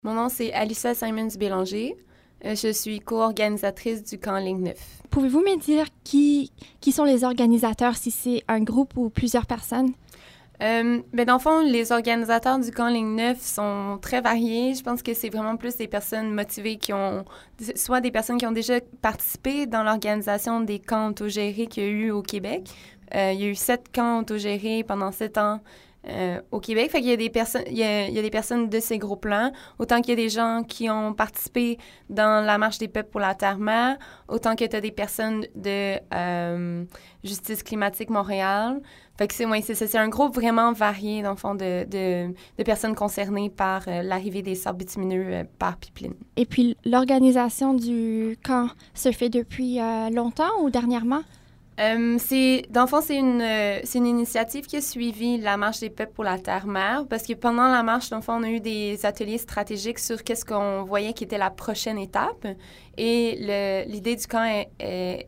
Mon nom, c'est Alyssa Simons-Bélanger. Je suis co-organisatrice du camp Ligne 9. Pouvez-vous me dire qui sont les organisateurs, si c'est un groupe ou plusieurs personnes? Dans le fond, les organisateurs du camp Ligne 9 sont très variés. Je pense que c'est vraiment plus des personnes motivées qui ont, soit des personnes qui ont déjà participé dans l'organisation des camps autogérés qu'il y a eu au Québec. Il y a eu 7 camps autogérés pendant 7 ans au Québec. Fait qu'il y a des personnes, il y a des personnes de ces groupes-là, autant qu'il y a des gens qui ont participé dans la Marche des peuples pour la Terre-Mère, autant que tu as des personnes de Justice climatique Montréal. Fait que c'est un groupe vraiment varié, dans le fond, de personnes concernées par l'arrivée des sables bitumineux par pipeline. Et puis, l'organisation du camp se fait depuis longtemps ou dernièrement? Dans le fond, c'est une initiative qui a suivi la Marche des peuples pour la Terre-Mère, parce que pendant la marche, dans le fond, on a eu des ateliers stratégiques sur qu'est-ce qu'on voyait qui était la prochaine étape. Et l'idée du camp, elle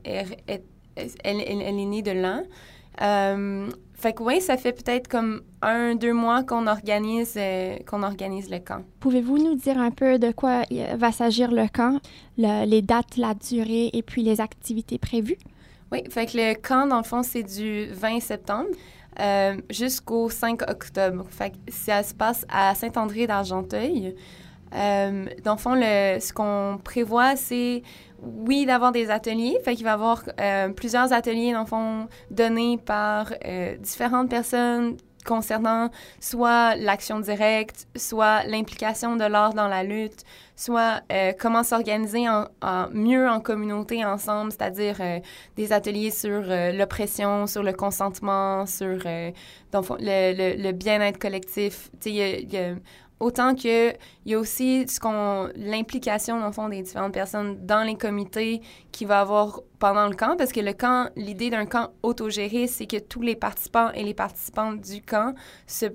est née de là. Fait que oui, ça fait peut-être comme 1-2 mois qu'on organise le camp. Pouvez-vous nous dire un peu de quoi va s'agir le camp, les dates, la durée et puis les activités prévues? Oui, fait que le camp, dans le fond, c'est du 20 septembre jusqu'au 5 octobre. Fait que ça se passe à Saint-André d'Argenteuil. Dans le fond, ce qu'on prévoit, c'est, oui, d'avoir des ateliers. Fait qu'il va y avoir plusieurs ateliers, dans le fond, donnés par différentes personnes concernant soit l'action directe, soit l'implication de l'art dans la lutte, soit comment s'organiser mieux en communauté ensemble, c'est-à-dire des ateliers sur l'oppression, sur le consentement, sur dans le fond, le bien-être collectif. Tu sais, il y a autant qu'il y a aussi l'implication, dans le fond, des différentes personnes dans les comités qu'il va y avoir pendant le camp, parce que le camp, l'idée d'un camp autogéré, c'est que tous les participants et les participantes du camp se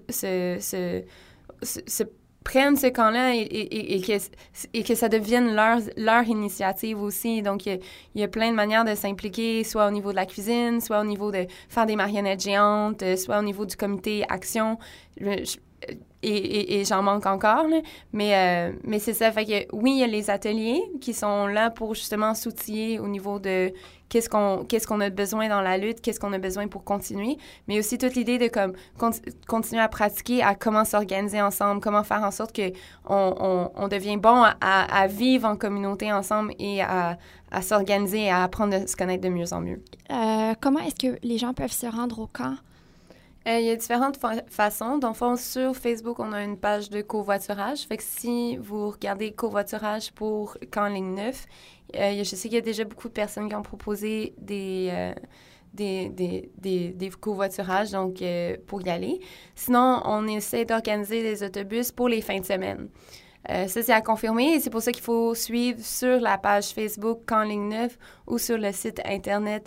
prennent ce camp-là et que ça devienne leur initiative aussi. Donc, il y a plein de manières de s'impliquer, soit au niveau de la cuisine, soit au niveau de faire des marionnettes géantes, soit au niveau du comité action. Et j'en manque encore, là. Mais c'est ça. Fait que oui, il y a les ateliers qui sont là pour justement s'outiller au niveau de qu'est-ce qu'on a besoin dans la lutte, qu'est-ce qu'on a besoin pour continuer, mais aussi toute l'idée de comme continuer à pratiquer, à comment s'organiser ensemble, comment faire en sorte que on devient bon à vivre en communauté ensemble et à s'organiser et à apprendre à se connaître de mieux en mieux. Comment est-ce que les gens peuvent se rendre au camp? Il y a différentes façons. Dans le fond, sur Facebook, on a une page de covoiturage. Fait que si vous regardez covoiturage pour Camp Ligne 9, je sais qu'il y a déjà beaucoup de personnes qui ont proposé des covoiturages, donc pour y aller. Sinon, on essaie d'organiser des autobus pour les fins de semaine. Ça, c'est à confirmer et c'est pour ça qu'il faut suivre sur la page Facebook Camp Ligne 9 ou sur le site Internet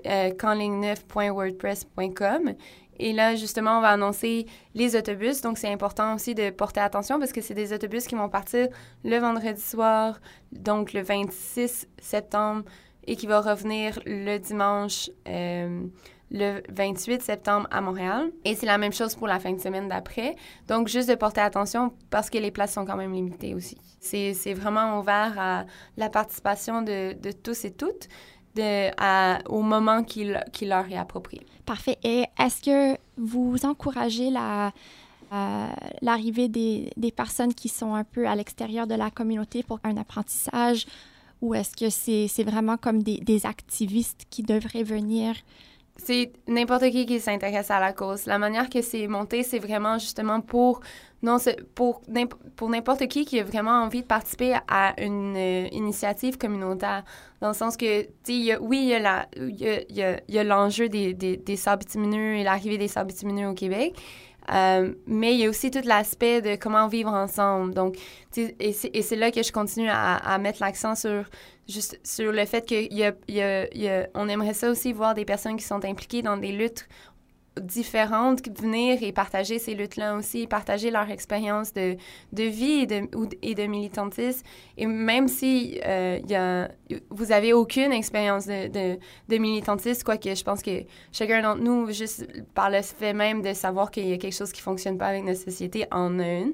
campligne9.wordpress.com. Et là, justement, on va annoncer les autobus. Donc, c'est important aussi de porter attention parce que c'est des autobus qui vont partir le vendredi soir, donc le 26 septembre, et qui va revenir le dimanche, le 28 septembre à Montréal. Et c'est la même chose pour la fin de semaine d'après. Donc, juste de porter attention parce que les places sont quand même limitées aussi. C'est vraiment ouvert à la participation de tous et toutes. Au moment qui leur est approprié. Parfait. Et est-ce que vous encouragez l'arrivée des personnes qui sont un peu à l'extérieur de la communauté pour un apprentissage ou est-ce que c'est vraiment comme des activistes qui devraient venir? C'est n'importe qui s'intéresse à la cause. La manière que c'est monté, c'est vraiment justement pour n'importe qui a vraiment envie de participer à une initiative communautaire. Dans le sens que, tu sais, il y a l'enjeu des sables bitumineux et l'arrivée des sables bitumineux au Québec. Mais il y a aussi tout l'aspect de comment vivre ensemble. Donc, et c'est là que je continue à mettre l'accent sur le fait qu'on aimerait ça aussi voir des personnes qui sont impliquées dans des luttes différentes venir et partager ces luttes-là aussi, partager leur expérience de vie et de militantisme. Et même si vous avez aucune expérience de militantisme, quoique je pense que chacun d'entre nous, juste par le fait même de savoir qu'il y a quelque chose qui ne fonctionne pas avec notre société, en a une.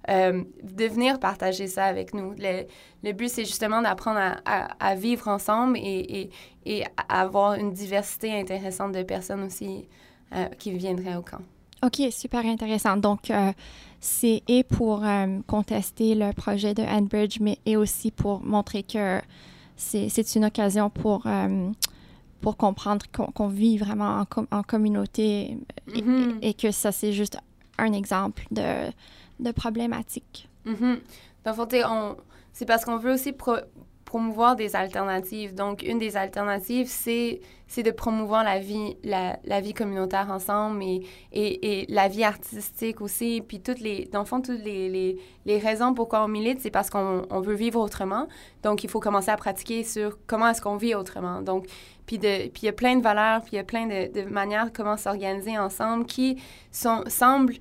de venir partager ça avec nous. Le but, c'est justement d'apprendre à vivre ensemble et à avoir une diversité intéressante de personnes aussi qui viendraient au camp. OK, super intéressant. Donc, c'est et pour contester le projet de Enbridge, mais et aussi pour montrer que c'est une occasion pour comprendre qu'on vit vraiment en communauté et que ça, c'est juste un exemple de problématique. Mm-hmm. Dans le fond, c'est parce qu'on veut aussi promouvoir des alternatives. Donc, une des alternatives, c'est de promouvoir la vie communautaire ensemble et la vie artistique aussi. Puis, dans le fond, toutes les raisons pourquoi on milite, c'est parce qu'on veut vivre autrement. Donc, il faut commencer à pratiquer sur comment est-ce qu'on vit autrement. Donc, puis il y a plein de valeurs, puis il y a plein de manières de comment s'organiser ensemble qui semblent...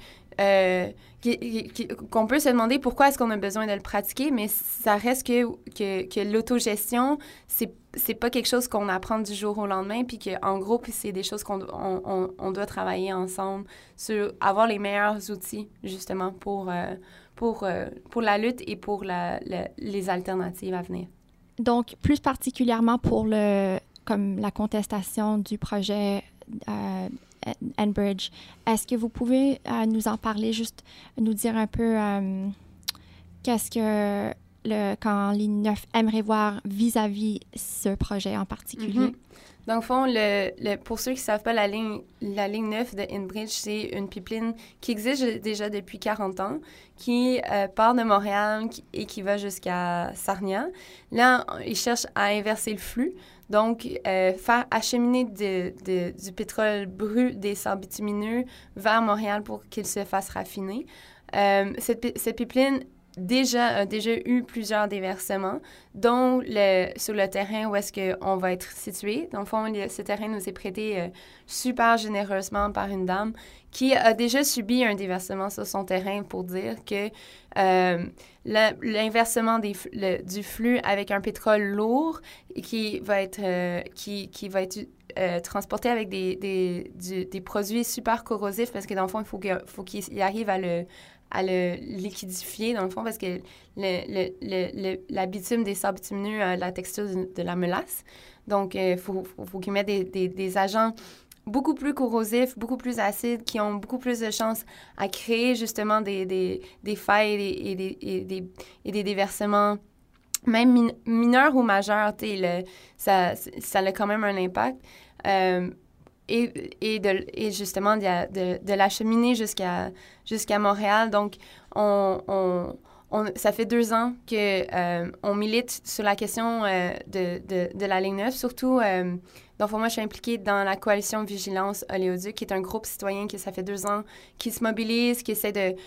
qu'on peut se demander pourquoi est-ce qu'on a besoin de le pratiquer, mais ça reste que l'autogestion, c'est pas quelque chose qu'on apprend du jour au lendemain, puis qu'en groupe, c'est des choses qu'on doit travailler ensemble sur avoir les meilleurs outils, justement, pour la lutte et pour les alternatives à venir. Donc, plus particulièrement pour comme la contestation du projet Enbridge, est-ce que vous pouvez nous en parler, juste nous dire un peu qu'est-ce que le camp Ligne 9 aimerait voir vis-à-vis ce projet en particulier? Mm-hmm. Dans le fond, pour ceux qui ne savent pas, la ligne 9 de Enbridge, c'est une pipeline qui existe déjà depuis 40 ans, qui part de Montréal et qui va jusqu'à Sarnia. Là, ils cherchent à inverser le flux, donc faire acheminer du pétrole brut des sables bitumineux vers Montréal pour qu'il se fasse raffiner. Cette pipeline a déjà eu plusieurs déversements, dont sur le terrain où est-ce qu'on va être situé. Dans le fond, ce terrain nous est prêté super généreusement par une dame qui a déjà subi un déversement sur son terrain pour dire que l'inversement du flux avec un pétrole lourd qui va être transporté avec des produits super corrosifs parce que dans le fond, il faut qu'il arrive à le liquidifier, dans le fond, parce que la bitume des sables bitumineux a la texture de la mélasse. Donc, il faut qu'ils mettent des agents beaucoup plus corrosifs, beaucoup plus acides, qui ont beaucoup plus de chances à créer justement des failles et des déversements, même mineurs ou majeurs. Ça a quand même un impact. Et justement de l'acheminer jusqu'à Montréal. Donc, ça fait 2 ans qu'on milite sur la question de la ligne 9, surtout... donc, moi, je suis impliquée dans la coalition Vigilance Oléoduc, qui est un groupe citoyen qui, ça fait 2 ans, qui se mobilise, qui essaie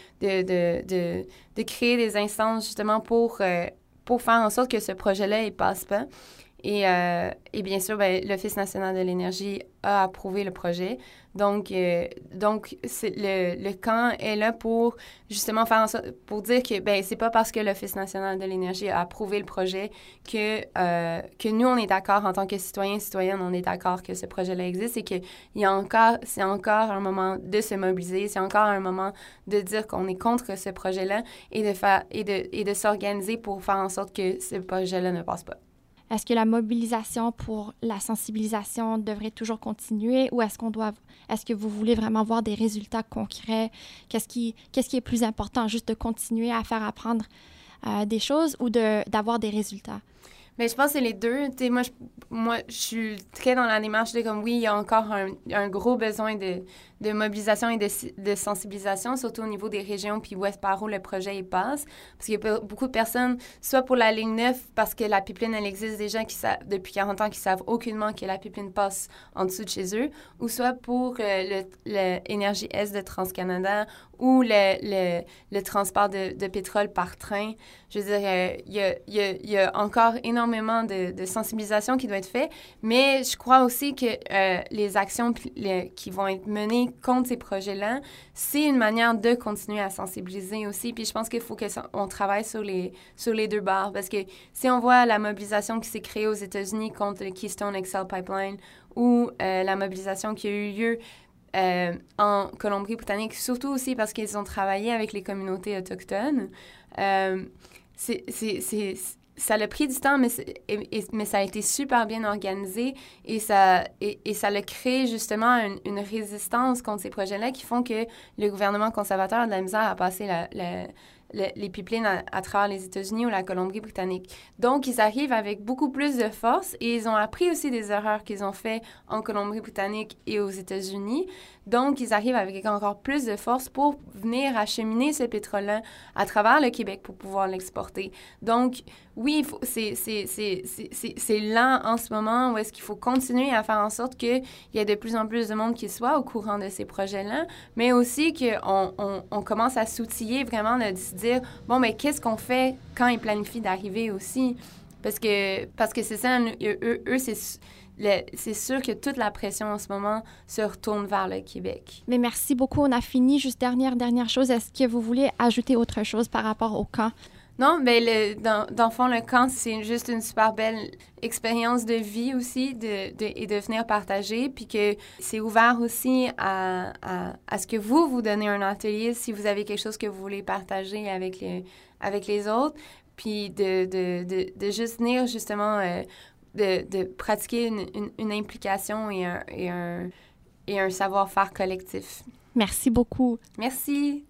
de créer des instances, justement, pour faire en sorte que ce projet-là, il passe pas. Et bien sûr, l'Office national de l'énergie a approuvé le projet. Donc le camp est là pour justement faire en sorte, pour dire que c'est pas parce que l'Office national de l'énergie a approuvé le projet que nous, on est d'accord en tant que citoyens, on est d'accord que ce projet-là existe et que c'est encore un moment de se mobiliser, c'est encore un moment de dire qu'on est contre ce projet-là et de s'organiser pour faire en sorte que ce projet-là ne passe pas. Est-ce que la mobilisation pour la sensibilisation devrait toujours continuer ou est-ce que vous voulez vraiment voir des résultats concrets? Qu'est-ce qui est plus important, juste de continuer à faire apprendre des choses ou d'avoir des résultats? Mais je pense que c'est les deux. Moi, je suis très dans la démarche de comme, oui, il y a encore un gros besoin de mobilisation et de sensibilisation, surtout au niveau des régions, puis par où le projet il passe. Parce qu'il y a beaucoup de personnes, soit pour la ligne 9, parce que la pipeline, elle existe déjà depuis 40 ans, qui savent aucunement que la pipeline passe en dessous de chez eux, ou soit pour l'Énergie Est de TransCanada ou le transport de pétrole par train. Je veux dire, il y a encore énormément de sensibilisation qui doit être faite, mais je crois aussi que les actions qui vont être menées contre ces projets-là, c'est une manière de continuer à sensibiliser aussi. Puis je pense qu'il faut qu'on travaille sur les deux bords, parce que si on voit la mobilisation qui s'est créée aux États-Unis contre le Keystone XL Pipeline ou la mobilisation qui a eu lieu en Colombie-Britannique, surtout aussi parce qu'ils ont travaillé avec les communautés autochtones. Ça a pris du temps, mais ça a été super bien organisé et ça a créé justement une résistance contre ces projets-là qui font que le gouvernement conservateur a de la misère à passer les pipelines à travers les États-Unis ou la Colombie-Britannique. Donc, ils arrivent avec beaucoup plus de force et ils ont appris aussi des erreurs qu'ils ont fait en Colombie-Britannique et aux États-Unis. Donc, ils arrivent avec encore plus de force pour venir acheminer ce pétrole-là à travers le Québec pour pouvoir l'exporter. Donc, oui, c'est lent en ce moment où est-ce qu'il faut continuer à faire en sorte qu'il y ait de plus en plus de monde qui soit au courant de ces projets-là, mais aussi qu'on commence à s'outiller vraiment de se dire, bon, mais qu'est-ce qu'on fait quand ils planifient d'arriver aussi? Parce que c'est ça, eux c'est sûr que toute la pression en ce moment se retourne vers le Québec. Mais merci beaucoup. On a fini. Juste dernière chose. Est-ce que vous voulez ajouter autre chose par rapport au camp? Non, mais dans le fond, le camp, c'est juste une super belle expérience de vie aussi et de venir partager. Puis que c'est ouvert aussi à ce que vous donnez un atelier si vous avez quelque chose que vous voulez partager avec les autres. Puis de juste venir justement... de pratiquer une implication et un savoir-faire collectif. Merci beaucoup. Merci.